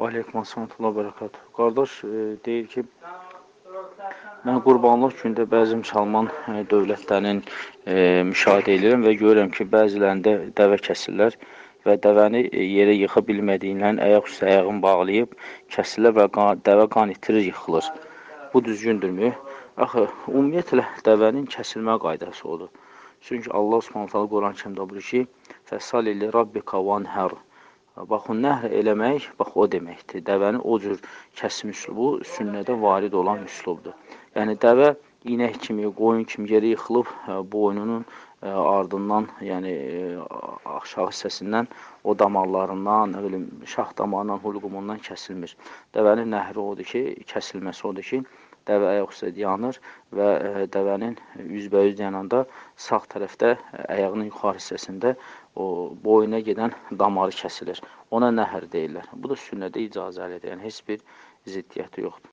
Aleyküm assalam və bərəkatuhu. Qardaş deyir ki, mən qurbanlıq gündə bəzi müsəlman dövlətlərinin müşahidə edirəm və görürəm ki, bəzilərində dəvə kəsirlər və dəvəni yerə yıxa bilmədiyindən ayaq üstə ayağını bağlayıb kəsirlər və dəvə qan itirir, yıxılır. Bu düzgündürmü? Axı, ümumiyyətlə dəvənin kəsilmə qaydası odur. Çünki Allah Subhanahu Quran-Kərimdə buyurur ki, "Fəsali li rabbika vanhar." Bax, o nəhr eləmək, bax, o deməkdir. Dəvəni o cür kəsim üslubu sünnədə varid olan üslubdur. Yəni, dəvə inək kimi, qoyun kimi yerə yıxılıb, boynunun ardından, yəni aşağı hissəsindən, o damarlarından, nə bilim, şax damarından, hulqumundan kəsilmir. Dəvənin nəhri odur ki, kəsilməsi odur ki, dəvə ayaq üstə dayanır və dəvənin üzbəyüz dayananda sağ tərəfdə, ayağının yuxarı hissəsində o boyuna gedən damarı kəsilir. Ona nəhər deyirlər. Bu da sünnədə icazəlidir. Yəni, heç bir ziddiyyəti yoxdur.